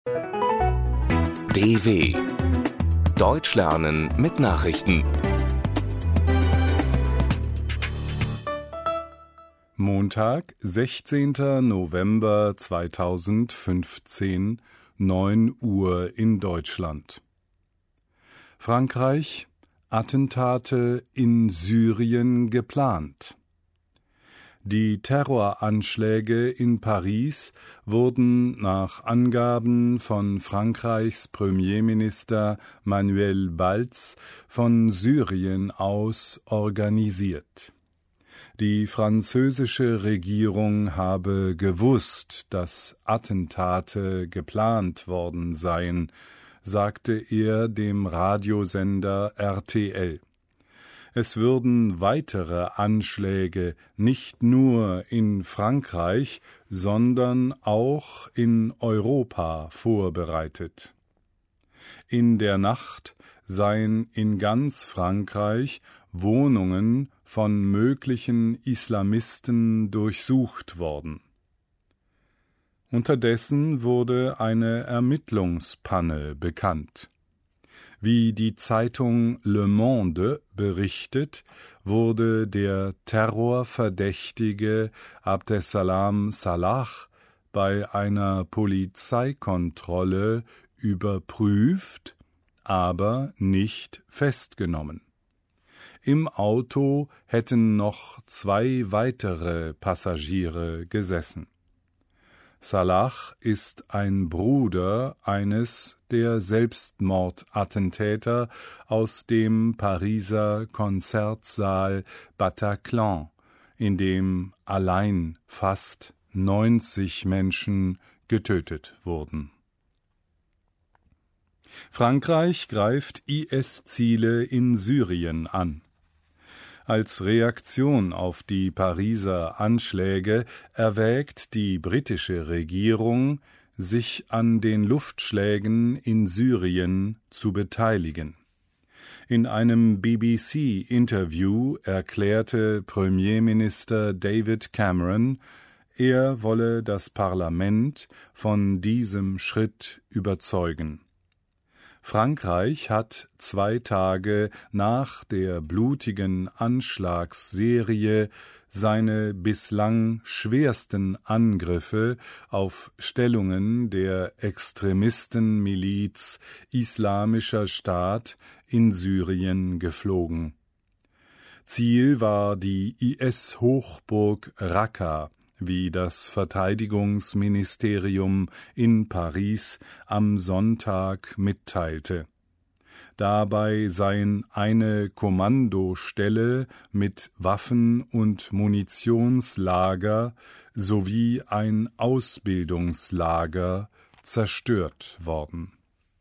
DW Deutsch lernen mit Nachrichten. Montag, 16. November 2015, 9 Uhr in Deutschland. Frankreich: Attentate in Syrien geplant. Die Terroranschläge in Paris wurden nach Angaben von Frankreichs Premierminister Manuel Valls von Syrien aus organisiert. Die französische Regierung habe gewusst, dass Attentate geplant worden seien, sagte er dem Radiosender RTL. Es würden weitere Anschläge nicht nur in Frankreich, sondern auch in Europa vorbereitet. In der Nacht seien in ganz Frankreich Wohnungen von möglichen Islamisten durchsucht worden. Unterdessen wurde eine Ermittlungspanne bekannt. Wie die Zeitung Le Monde berichtet, wurde der Terrorverdächtige Abdeslam Salah bei einer Polizeikontrolle überprüft, aber nicht festgenommen. Im Auto hätten noch 2 weitere Passagiere gesessen. Salah ist ein Bruder eines der Selbstmordattentäter aus dem Pariser Konzertsaal Bataclan, in dem allein fast 90 Menschen getötet wurden. Frankreich greift IS-Ziele in Syrien an. Als Reaktion auf die Pariser Anschläge erwägt die britische Regierung, sich an den Luftschlägen in Syrien zu beteiligen. In einem BBC-Interview erklärte Premierminister David Cameron, er wolle das Parlament von diesem Schritt überzeugen. Frankreich hat 2 Tage nach der blutigen Anschlagsserie seine bislang schwersten Angriffe auf Stellungen der Extremistenmiliz Islamischer Staat in Syrien geflogen. Ziel war die IS-Hochburg Raqqa, wie das Verteidigungsministerium in Paris am Sonntag mitteilte. Dabei seien eine Kommandostelle mit Waffen- und Munitionslager sowie ein Ausbildungslager zerstört worden.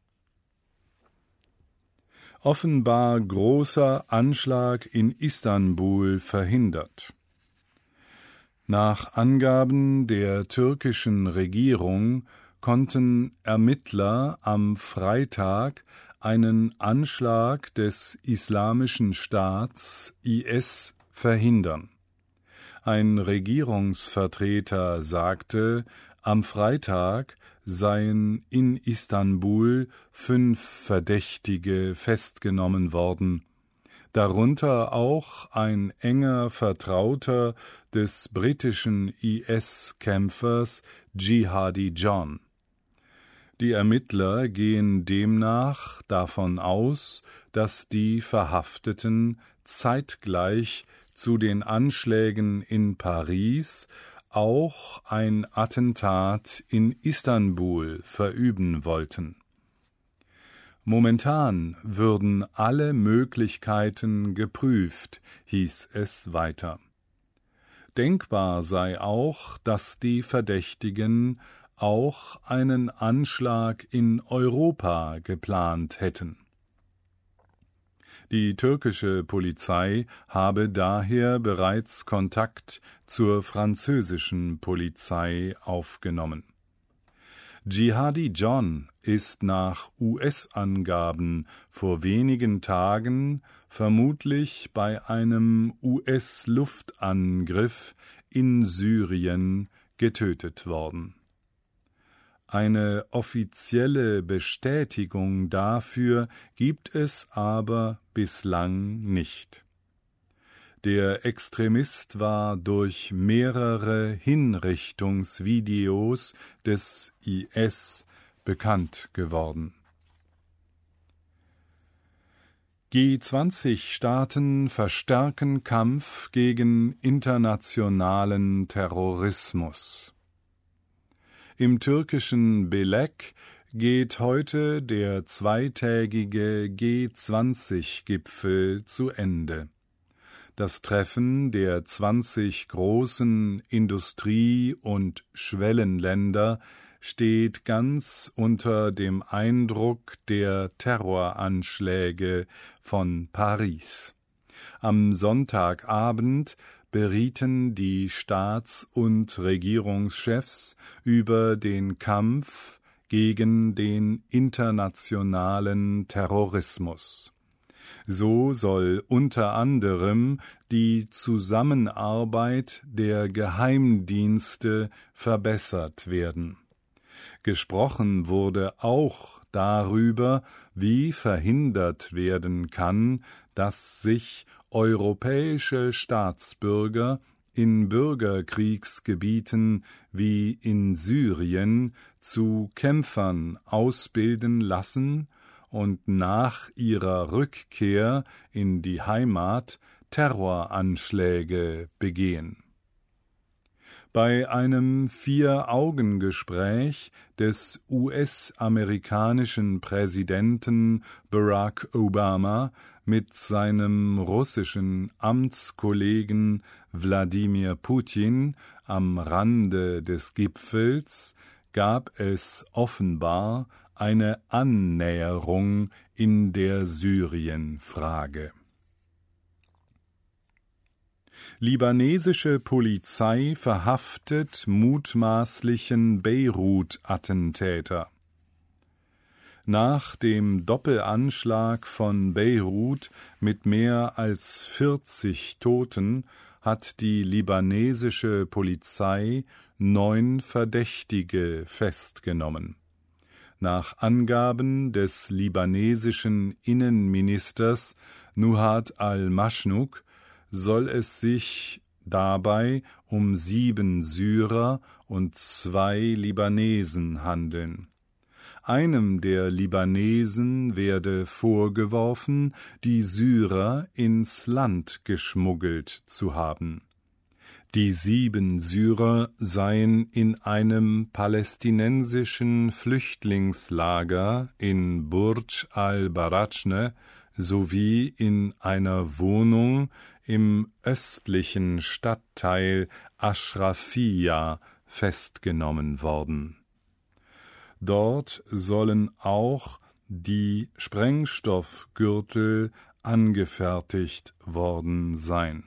Offenbar großer Anschlag in Istanbul verhindert. Nach Angaben der türkischen Regierung konnten Ermittler am Freitag einen Anschlag des Islamischen Staats IS verhindern. Ein Regierungsvertreter sagte, am Freitag seien in Istanbul 5 Verdächtige festgenommen worden, darunter auch ein enger Vertrauter des britischen IS-Kämpfers Jihadi John. Die Ermittler gehen demnach davon aus, dass die Verhafteten zeitgleich zu den Anschlägen in Paris auch ein Attentat in Istanbul verüben wollten. Momentan würden alle Möglichkeiten geprüft, hieß es weiter. Denkbar sei auch, dass die Verdächtigen auch einen Anschlag in Europa geplant hätten. Die türkische Polizei habe daher bereits Kontakt zur französischen Polizei aufgenommen. Jihadi John ist nach US-Angaben vor wenigen Tagen vermutlich bei einem US-Luftangriff in Syrien getötet worden. Eine offizielle Bestätigung dafür gibt es aber bislang nicht. Der Extremist war durch mehrere Hinrichtungsvideos des IS bekannt geworden. G20-Staaten verstärken Kampf gegen internationalen Terrorismus. Im türkischen Belek geht heute der zweitägige G20-Gipfel zu Ende. Das Treffen der 20 großen Industrie- und Schwellenländer steht ganz unter dem Eindruck der Terroranschläge von Paris. Am Sonntagabend berieten die Staats- und Regierungschefs über den Kampf gegen den internationalen Terrorismus. So soll unter anderem die Zusammenarbeit der Geheimdienste verbessert werden. Gesprochen wurde auch darüber, wie verhindert werden kann, dass sich europäische Staatsbürger in Bürgerkriegsgebieten wie in Syrien zu Kämpfern ausbilden lassen und nach ihrer Rückkehr in die Heimat Terroranschläge begehen. Bei einem Vier-Augen-Gespräch des US-amerikanischen Präsidenten Barack Obama mit seinem russischen Amtskollegen Wladimir Putin am Rande des Gipfels gab es offenbar eine Annäherung in der Syrien-Frage. Libanesische Polizei verhaftet mutmaßlichen Beirut-Attentäter. Nach dem Doppelanschlag von Beirut mit mehr als 40 Toten hat die libanesische Polizei 9 Verdächtige festgenommen. Nach Angaben des libanesischen Innenministers Nuhat al-Mashnouk soll es sich dabei um 7 Syrer und 2 Libanesen handeln. Einem der Libanesen werde vorgeworfen, die Syrer ins Land geschmuggelt zu haben. Die 7 Syrer seien in einem palästinensischen Flüchtlingslager in Burj al-Barachne sowie in einer Wohnung im östlichen Stadtteil Ashrafiyya festgenommen worden. Dort sollen auch die Sprengstoffgürtel angefertigt worden sein.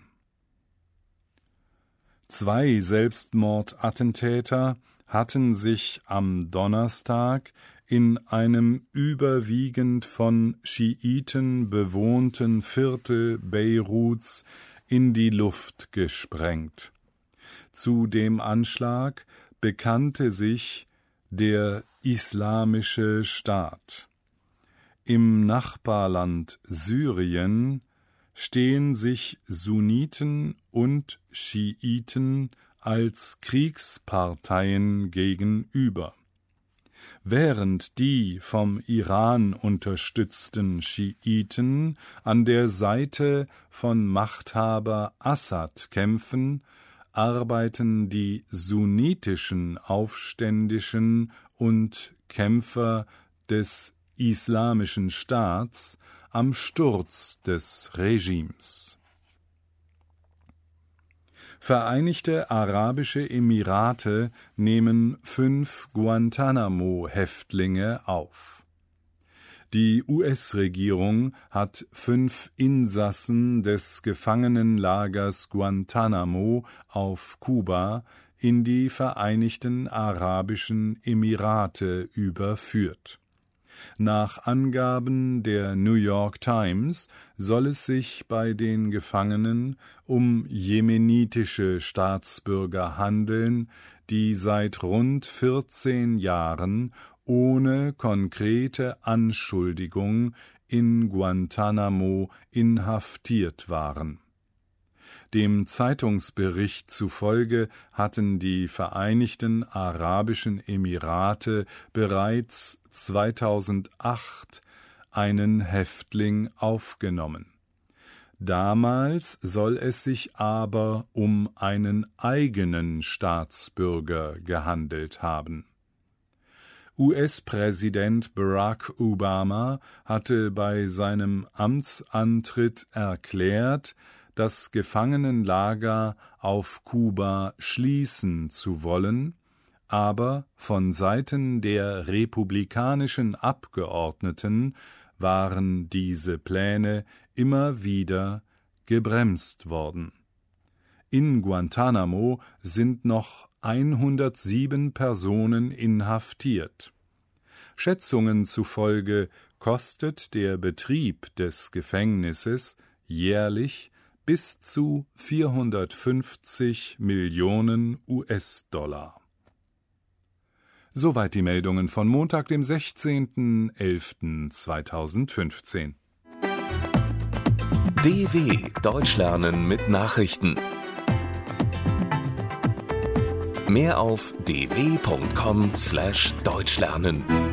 2 Selbstmordattentäter hatten sich am Donnerstag in einem überwiegend von Schiiten bewohnten Viertel Beiruts in die Luft gesprengt. Zu dem Anschlag bekannte sich der Islamische Staat. Im Nachbarland Syrien stehen sich Sunniten und Schiiten als Kriegsparteien gegenüber. Während die vom Iran unterstützten Schiiten an der Seite von Machthaber Assad kämpfen, arbeiten die sunnitischen Aufständischen und Kämpfer des Islamischen Staats am Sturz des Regimes. Vereinigte Arabische Emirate nehmen 5 Guantanamo-Häftlinge auf. Die US-Regierung hat 5 Insassen des Gefangenenlagers Guantanamo auf Kuba in die Vereinigten Arabischen Emirate überführt. Nach Angaben der New York Times soll es sich bei den Gefangenen um jemenitische Staatsbürger handeln, die seit rund 14 Jahren ohne konkrete Anschuldigung in Guantanamo inhaftiert waren. Dem Zeitungsbericht zufolge hatten die Vereinigten Arabischen Emirate bereits 2008 einen Häftling aufgenommen. Damals soll es sich aber um einen eigenen Staatsbürger gehandelt haben. US-Präsident Barack Obama hatte bei seinem Amtsantritt erklärt, das Gefangenenlager auf Kuba schließen zu wollen, aber von Seiten der republikanischen Abgeordneten waren diese Pläne immer wieder gebremst worden. In Guantanamo sind noch 107 Personen inhaftiert. Schätzungen zufolge kostet der Betrieb des Gefängnisses jährlich bis zu 450 Millionen US-Dollar. Soweit die Meldungen von Montag, dem 16.11.2015. DW Deutsch lernen mit Nachrichten. Mehr auf dw.com/deutschlernen.